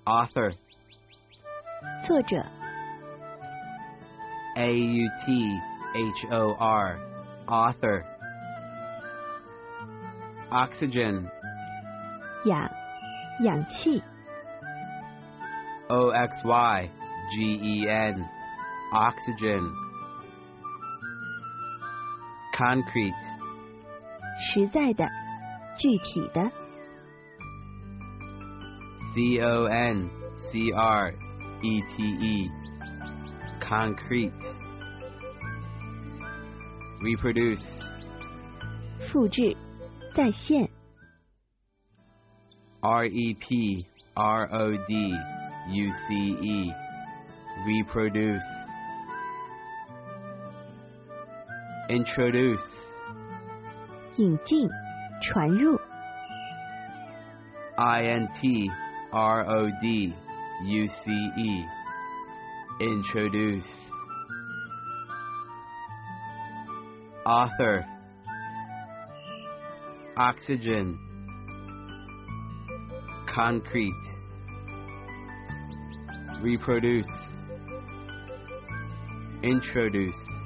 Author. 作者 Author. Author. Oxygen. 氧气 Oxygen. Oxygen. Concrete. 实在的具体的 Concrete. Concrete. Reproduce. 复制再现 Reproduce. Reproduce. Introduce. 引进传入 Introduce. Introduce. Author. Oxygen. Concrete. Reproduce. Introduce.